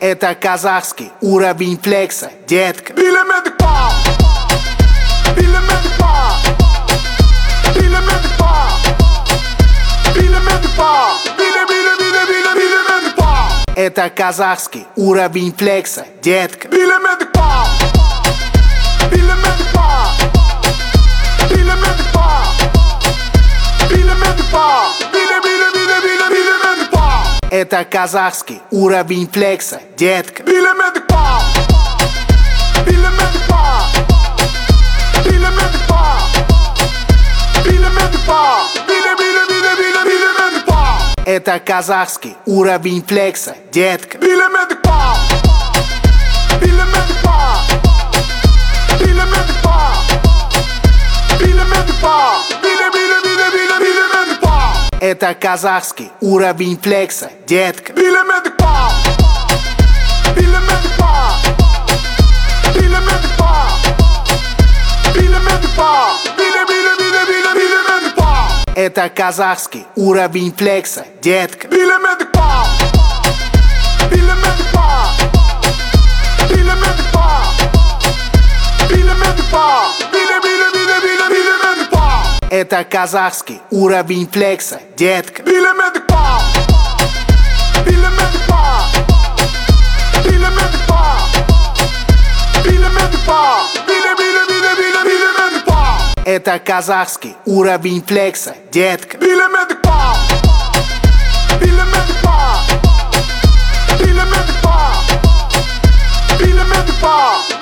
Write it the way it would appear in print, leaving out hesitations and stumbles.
Это казахский уровень флекса, детка. Bilemedik pa, bilemedik pa, bilemedik pa, bilemedik pa, bilemedik pa. Это казахский уровень флекса, детка. Bilemedik pa, bilemedik pa, bilemedik pa, bilemedik pa, bilemedik pa. Это казахский уровень флекса, детка. Bilemedik pa, bilemedik pa, bilemedik pa, bilemedik pa, bilemedik pa. Это казахский уровень флекса, детка. Bilemedik pa, bilemedik pa, bilemedik pa, bilemedik pa, bilemedik pa. Это казахский уровень флекса, детка. Bilemedik pa, bilemedik pa, bilemedik pa, bilemedik pa, bilemedik pa. Это казахский уровень флекса, детка. Bilemedik pa, bilemedik pa, bilemedik pa, bilemedik pa, bilemedik pa. Это казахский уровень флекса, детка. Bilemedik pa, bilemedik pa, bilemedik pa, bilemedik pa, bilemedik pa. Это казахский уровень флекса, детка. Bilemedik pa, bilemedik pa, bilemedik pa, bilemedik pa.